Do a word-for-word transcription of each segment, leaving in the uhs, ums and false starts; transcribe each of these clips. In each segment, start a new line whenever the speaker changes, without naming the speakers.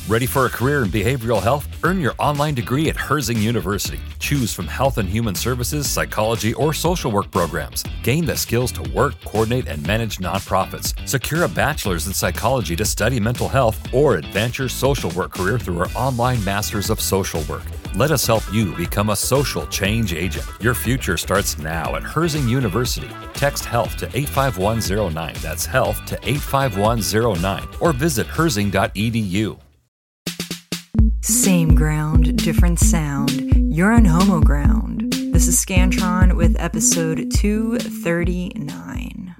Ready for a career in behavioral health? Earn your online degree at Herzing University. Choose from health and human services, psychology, or social work programs. Gain the skills to work, coordinate, and manage nonprofits. Secure a bachelor's in psychology to study mental health, or advance your social work career through our online Masters of Social Work. Let us help you become a social change agent. Your future starts now at Herzing University. Text HEALTH to eight five one zero nine. That's HEALTH to eight five one zero nine. Or visit herzing dot e d u.
Same ground, different sound. You're on Homo Ground. This is Scantron with episode two thirty-nine.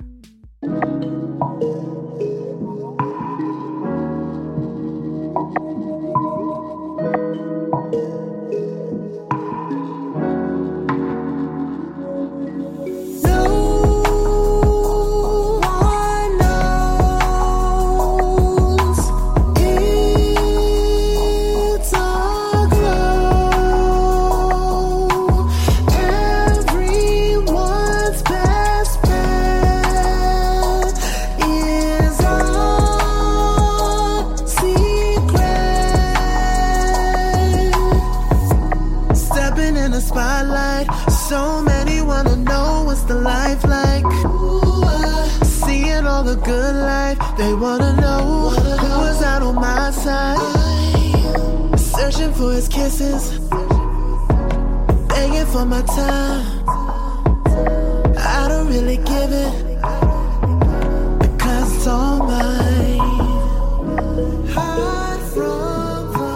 So many wanna know what's the life like. Ooh, uh, seeing all the good life, they wanna know who is out on my side. Searching for his kisses, begging for my time. I don't really give it, because it's all mine. Hide from the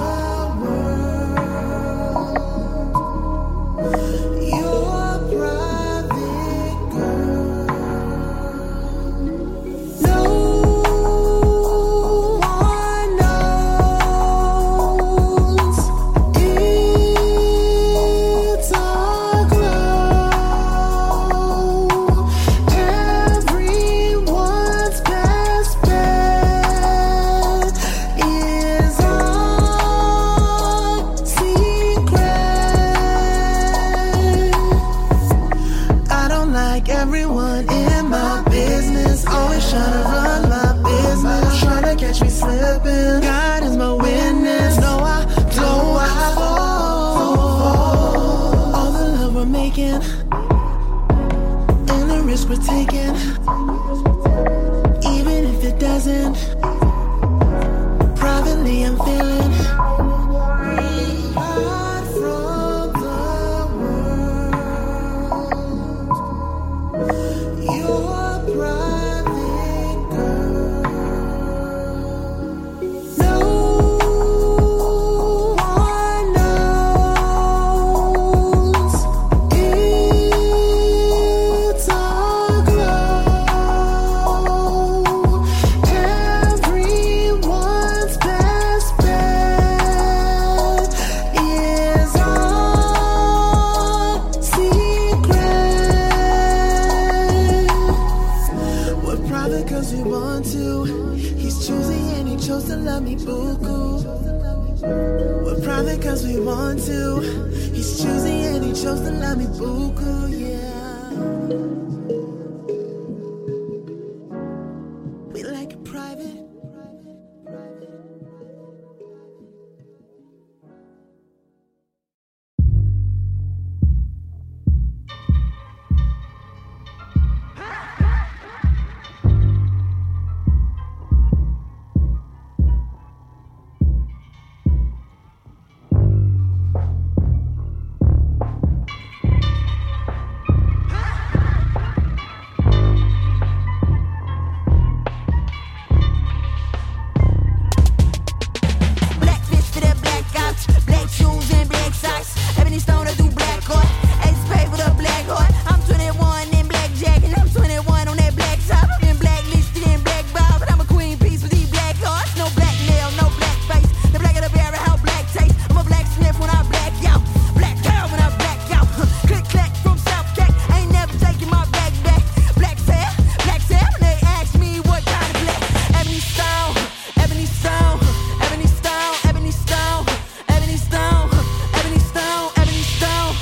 everyone in my business, always trying to run my business, trying to catch me slipping. God is my witness. No, I don't I fall. All the love we're making and the risk we're taking, even if it doesn't. Privately, I'm feeling.
Ebony stone, ebony stone,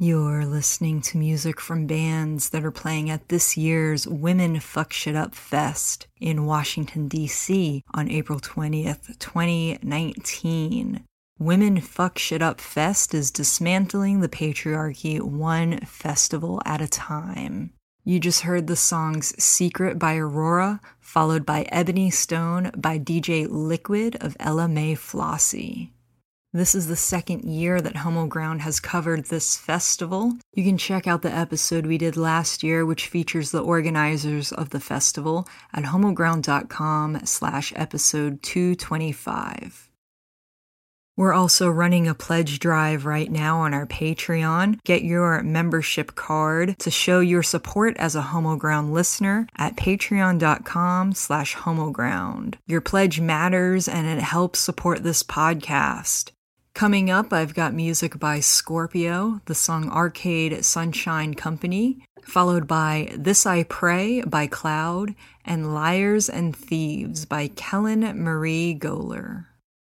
You're listening to music from bands that are playing at this year's Women Fuck Shit Up Fest in Washington, D C on April twentieth, twenty nineteen. Women Fuck Shit Up Fest is dismantling the patriarchy one festival at a time. You just heard the songs Secret by Aurora, followed by Ebony Stone by D J Liquid of Ella May Flossie. This is the second year that Homo Ground has covered this festival. You can check out the episode we did last year, which features the organizers of the festival, at homoground.com slash episode 225. We're also running a pledge drive right now on our Patreon. Get your membership card to show your support as a Homo Ground listener at patreon.com slash homoground. Your pledge matters and it helps support this podcast. Coming up, I've got music by Scorpio, the song Arcade Sunshine Company, followed by This I Pray by Cloud, and Liars and Thieves by Kellen Marie Goler.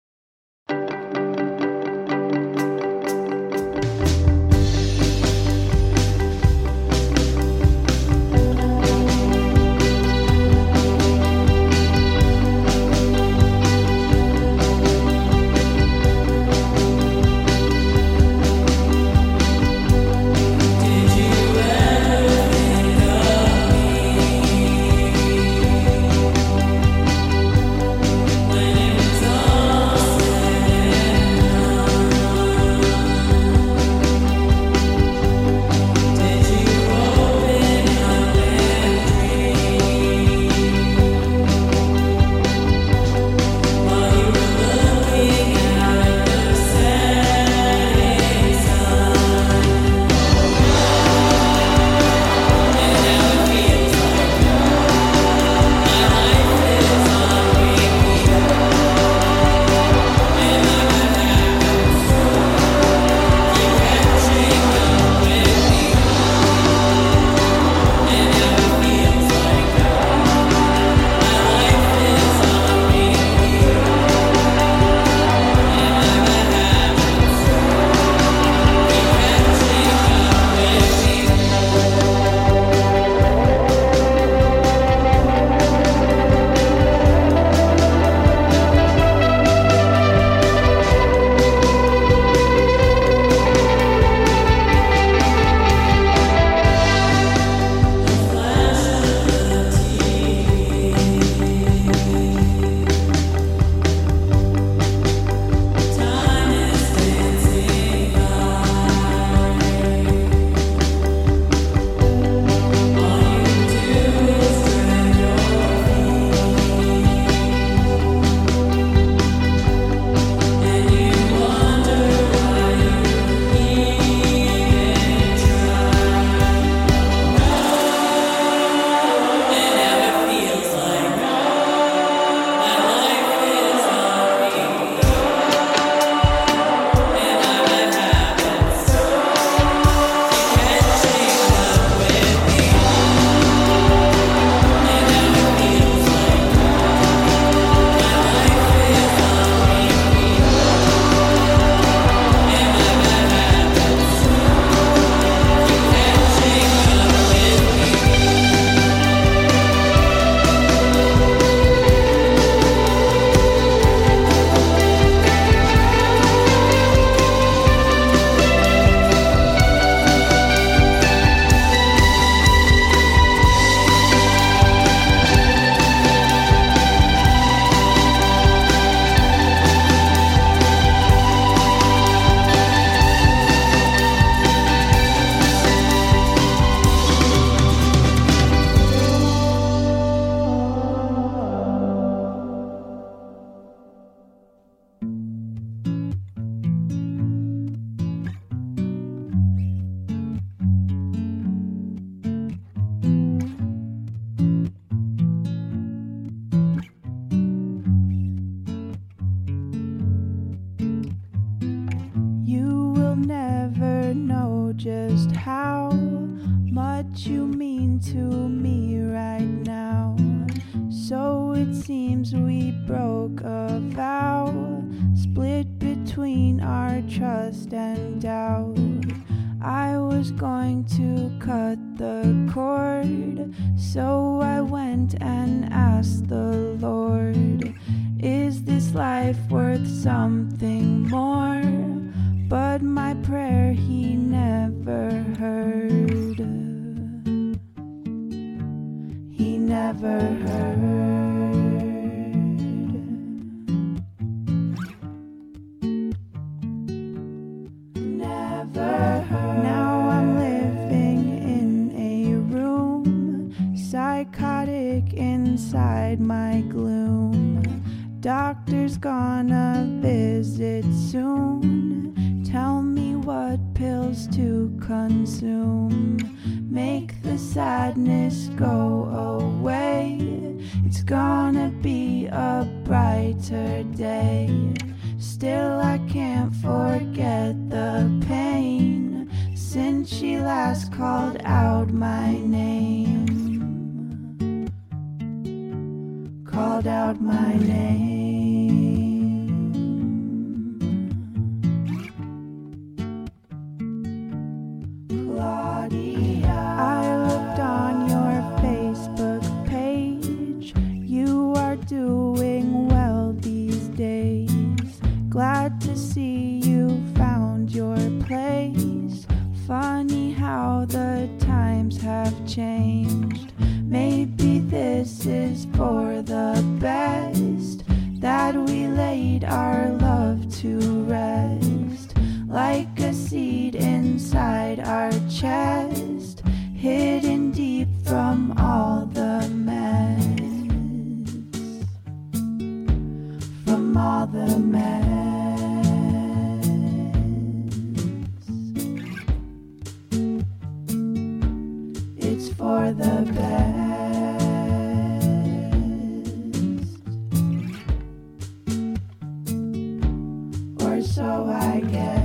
just how much you mean to me right now. So it seems we broke a vow, split between our trust and doubt. I was going to cut the cord, so I went and asked the Lord, is this life worth something more? But my prayer he never heard. He never heard. Never heard. Now I'm living in a room, psychotic inside my gloom. Doctor's gonna visit soon. Tell me what pills to consume. Make the sadness go away. It's gonna be a brighter day. Still I can't forget the pain since she last called out my name. Called out my name. Claudia, I looked on your Facebook page. You are doing well these days. Glad to see you found your place. Funny how the times have changed. Maybe this is for the best, that we laid our love to rest. Like a seed inside our chest, hidden deep from all the mess. From all the mess. It's for the best. Or so I guess.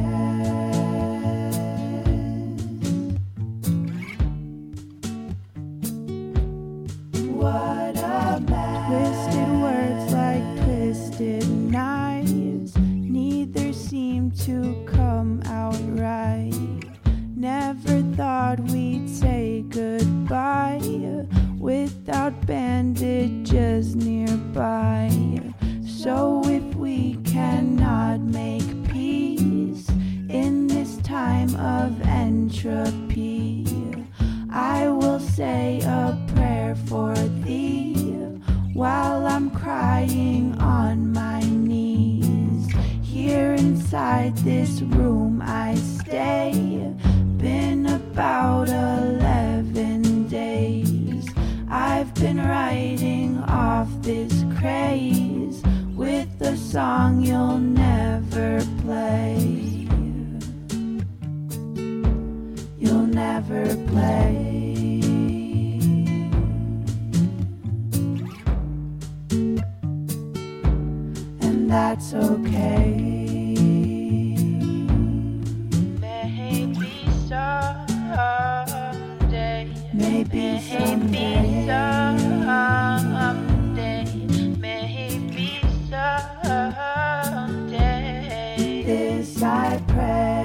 What a mess. Twisted words like twisted knives, neither seem to come out right. Never thought we'd say goodbye without bandages nearby. So if we cannot make peace in this time of entropy, I will say a prayer for thee while I'm crying on my knees. Here inside this room I stay, been about eleven days. I've been writing off this craze with a song you'll never play. You'll never play. And that's okay. Maybe someday. Maybe someday. Maybe someday. This I pray.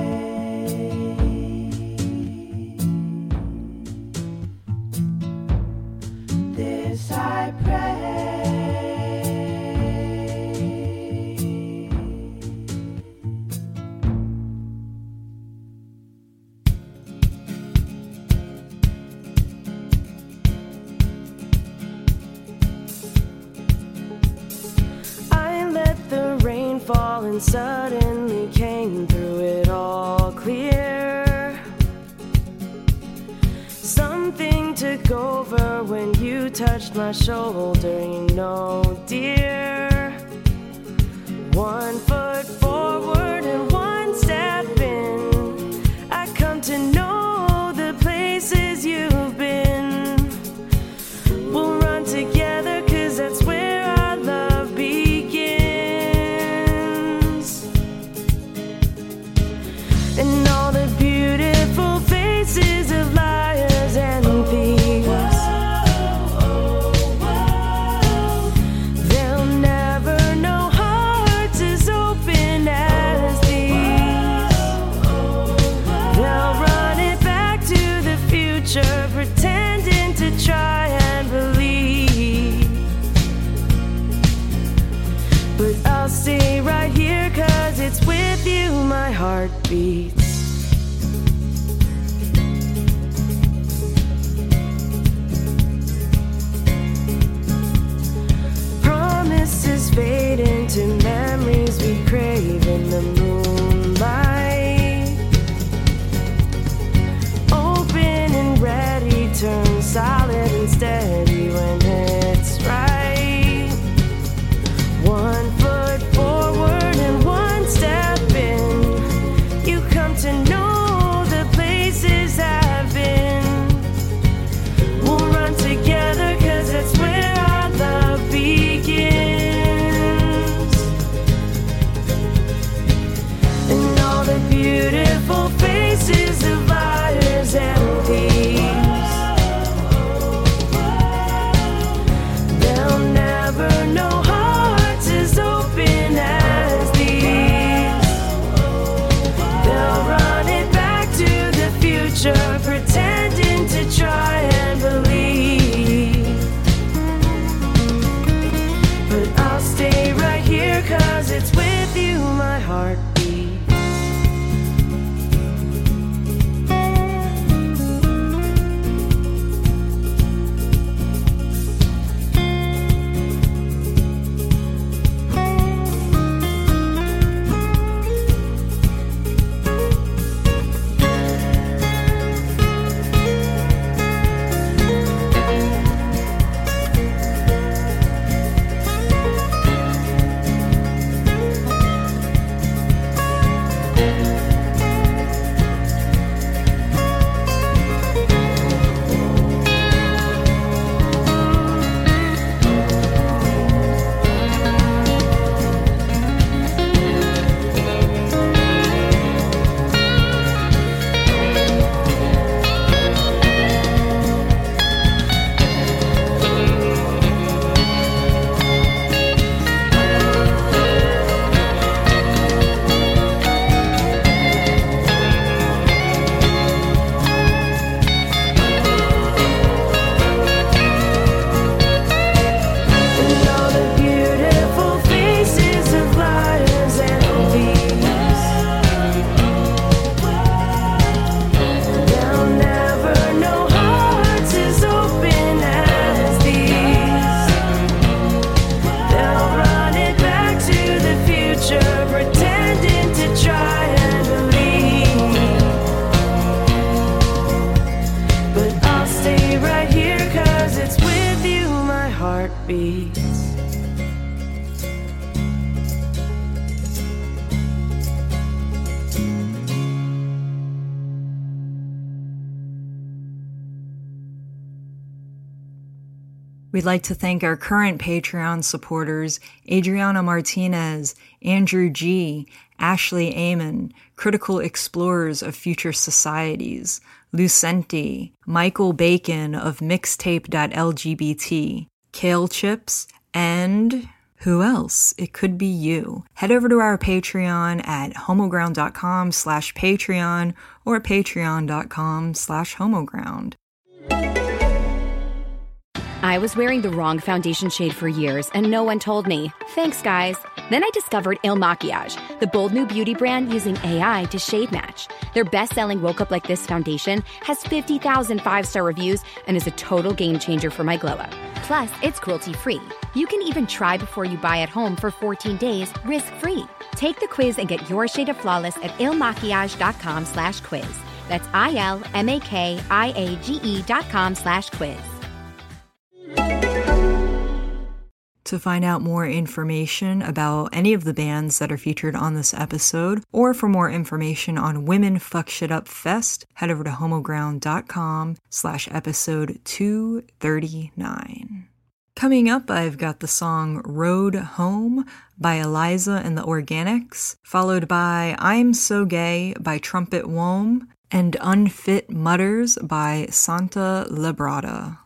This I pray.
I let the rain fall and suddenly came through it all clear. Something took over when you touched my shoulder, you know, dear. One foot forward and one step in. I come to know the places you've been. We'll run together 'cause that's where our love begins. And all the beautiful faces of liars and thieves, they'll never know hearts as open I'll stay right here, cause it's with you my heart beats. Promises fade into memories we crave in the moonlight. Open and ready, turn solid and steady when it's right. One foot forward and one step in. You come to know the places I've been. We'll run together, cause that's where our love begins. And all the beautiful faces of liars and thieves, they'll never know hearts as open as these. They'll run it back to the future, pretending to try and believe. But I'll stay right here, cause it's with you my heart beats. Beats.
We'd like to thank our current Patreon supporters, Adriana Martinez, Andrew G., Ashley Amon, Critical Explorers of Future Societies, Lucenti, Michael Bacon of Mixtape dot L G B T, Kale Chips, and who else? It could be you. Head over to our Patreon at homoground.com slash Patreon or patreon.com slash homoground.
I was wearing the wrong foundation shade for years, and no one told me. Thanks, guys. Then I discovered Il Makiage, the bold new beauty brand using A I to shade match. Their best-selling Woke Up Like This foundation has fifty thousand five-star reviews and is a total game changer for my glow-up. Plus, it's cruelty-free. You can even try before you buy at home for fourteen days, risk-free. Take the quiz and get your shade of flawless at ilmakiage.com slash quiz. That's I-L-M-A-K-I-A-G-E dot com slash quiz.
To find out more information about any of the bands that are featured on this episode, or for more information on Women Fuck Shit Up Fest, head over to homoground.com slash episode 239. Coming up, I've got the song Road Home by Eliza and the Organics, followed by I'm So Gay by Trumpet Wom, and Unfit Mutters by Santa Librata.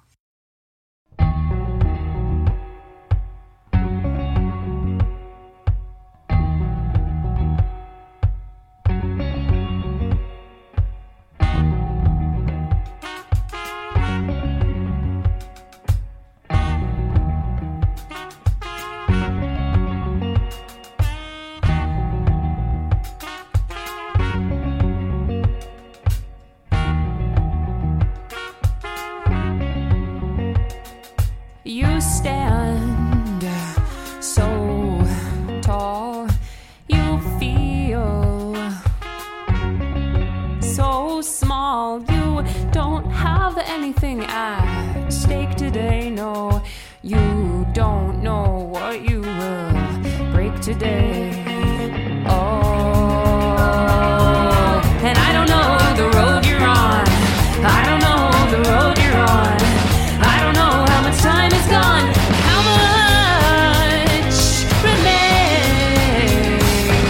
anything at stake today. No, you don't know what you will break today. Oh, and I don't know the road you're on. I don't know the road you're on. I don't know how much time is gone. How much remains?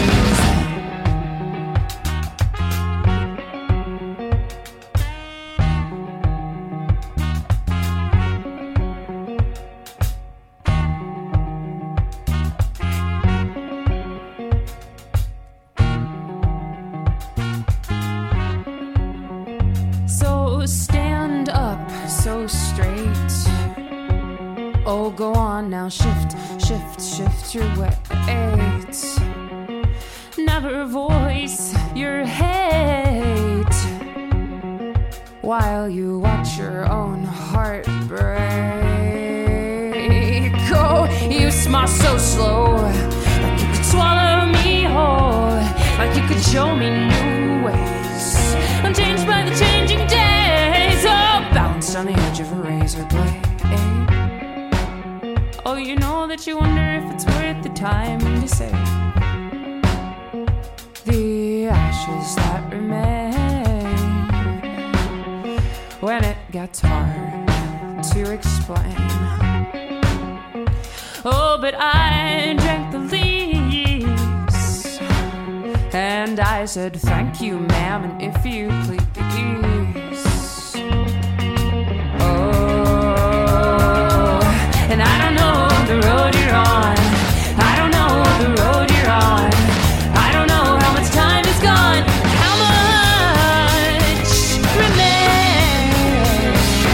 So stand up so straight. Oh, go on now, shift, shift, shift your weight. Never voice your hate while you watch your own heart break. Oh, you smile so slow, like you could swallow me whole, like you could show me new ways, unchanged by the changing days. Oh, balanced on the edge of a razor blade. Oh, you know that you wonder if it's worth the time to save the ashes that remain when it gets hard to explain. Oh, but I drank the leaves and I said thank you, ma'am, and if you please. Oh, and I don't know the road you're on. I don't know the road you're on. I don't know how much time is gone. How much remains?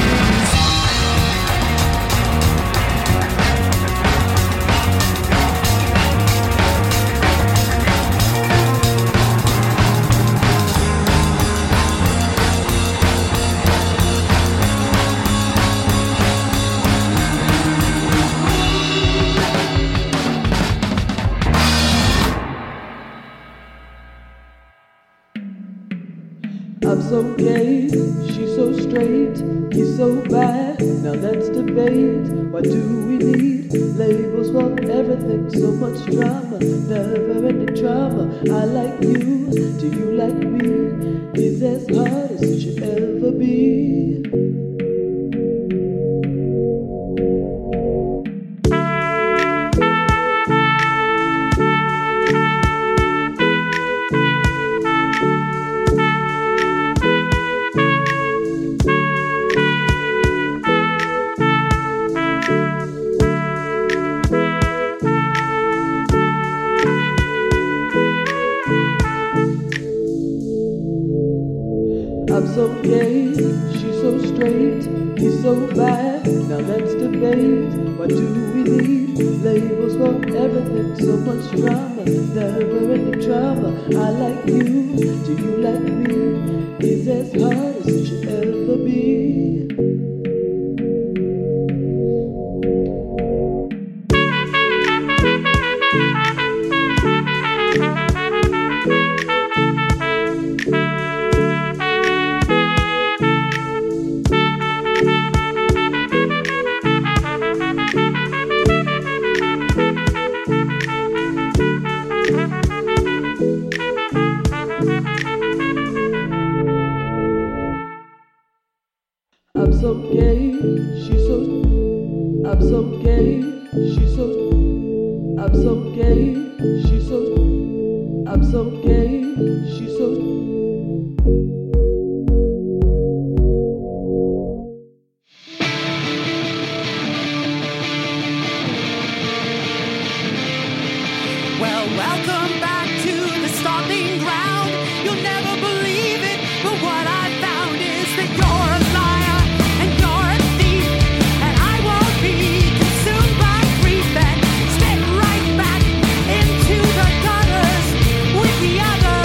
I'm so gay, she's so straight, he's so bad. Now let's debate, why do we need labels for everything? So much drama, never ending drama. I like you, do you like me? It's as hard as it should ever be. I'm so gay, she's so straight, he's so bad. Now let's debate, why do we need labels for everything? So much drama, never ending drama. I like you, do you like me? It's as hard as it should ever be. I'm so gay, she's so, I'm so gay, she's so, I'm so gay, she's so, I'm so gay, she's so.
Well, welcome back to the stomping ground. You'll never believe it, but what I found is that you're a liar and you're a thief, and I won't be consumed by grief and step right back into the gutters with the others.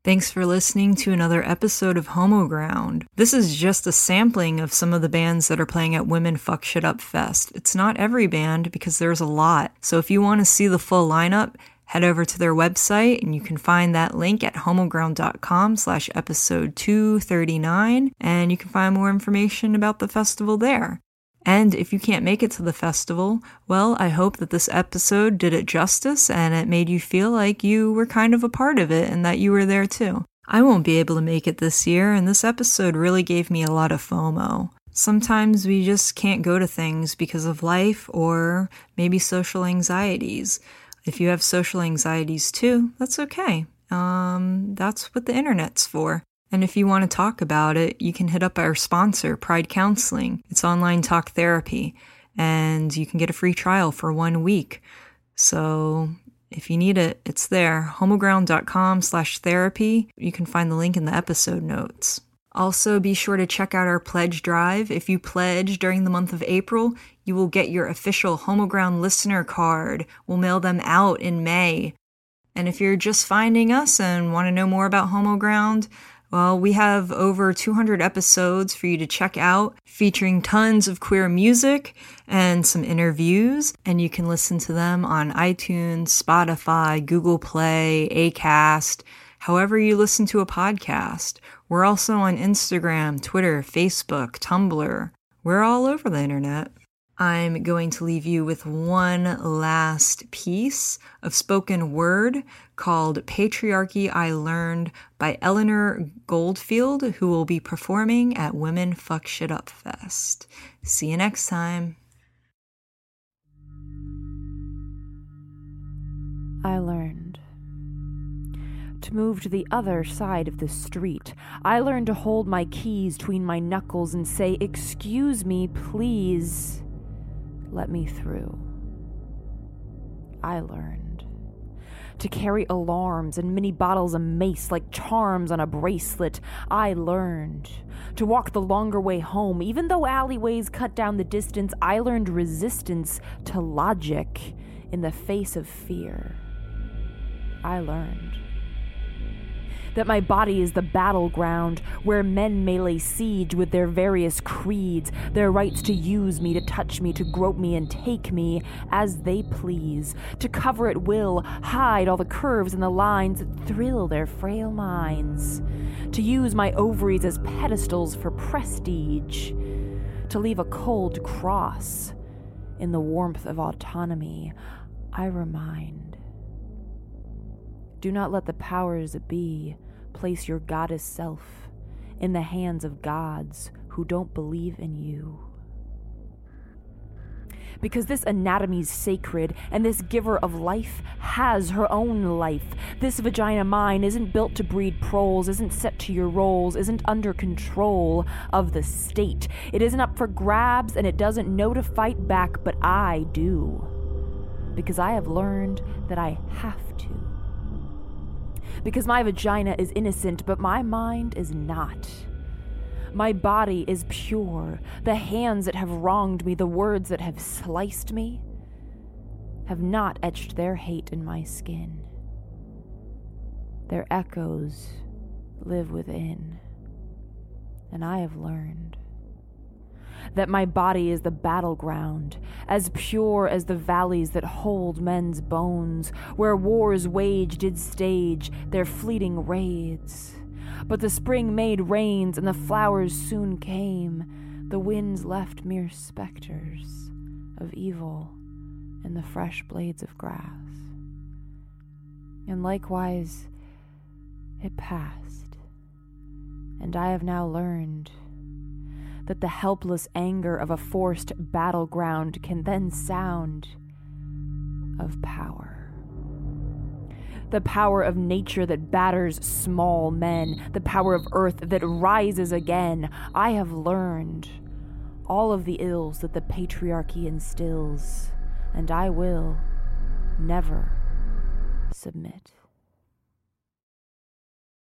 Thanks for listening to another episode of Homo Ground. This is just a sampling of some of the bands that are playing at Women Fuck Shit Up Fest. It's not every band because there's a lot. So if you want to see the full lineup, head over to their website and you can find that link at homoground.com slash episode 239 and you can find more information about the festival there. And if you can't make it to the festival, well, I hope that this episode did it justice and it made you feel like you were kind of a part of it and that you were there too. I won't be able to make it this year, and this episode really gave me a lot of FOMO. Sometimes we just can't go to things because of life or maybe social anxieties. If you have social anxieties too, that's okay. Um, that's what the internet's for. And if you want to talk about it, you can hit up our sponsor, Pride Counseling. It's online talk therapy, and you can get a free trial for one week. So if you need it, it's there. homoground.com slash therapy. You can find the link in the episode notes. Also, be sure to check out our pledge drive. If you pledge during the month of April, you will get your official Homo Ground listener card. We'll mail them out in May. And if you're just finding us and want to know more about Homo Ground, well, we have over two hundred episodes for you to check out, featuring tons of queer music and some interviews, and you can listen to them on iTunes, Spotify, Google Play, Acast, however you listen to a podcast. We're also on Instagram, Twitter, Facebook, Tumblr. We're all over the internet. I'm going to leave you with one last piece of spoken word called Patriarchy I Learned by Eleanor Goldfield, who will be performing at Women Fuck Shit Up Fest. See you next time.
I learned to move to the other side of the street. I learned to hold my keys between my knuckles and say, "Excuse me, please. Let me through." I learned to carry alarms and mini bottles of mace like charms on a bracelet. I learned to walk the longer way home. Even though alleyways cut down the distance, I learned resistance to logic in the face of fear. I learned that my body is the battleground where men may lay siege with their various creeds, their rights to use me, to touch me, to grope me, and take me as they please, to cover at will, hide all the curves and the lines that thrill their frail minds, to use my ovaries as pedestals for prestige, to leave a cold cross in the warmth of autonomy. I remind, do not let the powers that be place your goddess self in the hands of gods who don't believe in you. Because this anatomy's sacred, and this giver of life has her own life. This vagina mine isn't built to breed proles, isn't set to your roles, isn't under control of the state. It isn't up for grabs, and it doesn't know to fight back, but I do. Because I have learned that I have to. Because my vagina is innocent, but my mind is not. My body is pure. The hands that have wronged me, the words that have sliced me, have not etched their hate in my skin. Their echoes live within. And I have learned that my body is the battleground, as pure as the valleys that hold men's bones, where wars waged did stage their fleeting raids. But the spring made rains, and the flowers soon came. The winds left mere specters of evil in the fresh blades of grass. And likewise, it passed, and I have now learned that the helpless anger of a forced battleground can then sound of power. The power of nature that batters small men, the power of earth that rises again. I have learned all of the ills that the patriarchy instills, and I will never submit.